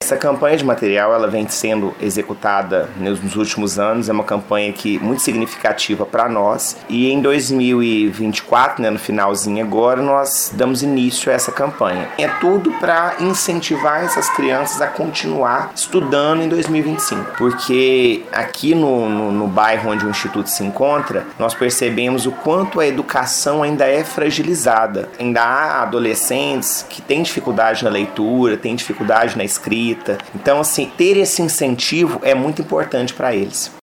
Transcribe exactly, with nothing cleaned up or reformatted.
Essa campanha de material ela vem sendo executada nos últimos anos, é uma campanha que muito significativa para nós, e em dois mil e vinte e quatro, né, no finalzinho agora, nós damos início a essa campanha. É tudo para incentivar essas crianças a continuar estudando em dois mil e vinte e cinco, porque aqui no, no, no bairro onde o Instituto se encontra, nós percebemos o quanto a educação ainda é fragilizada. Ainda há adolescentes que têm dificuldade na leitura, têm dificuldade na escrita. Então, assim, ter esse incentivo é muito importante para eles.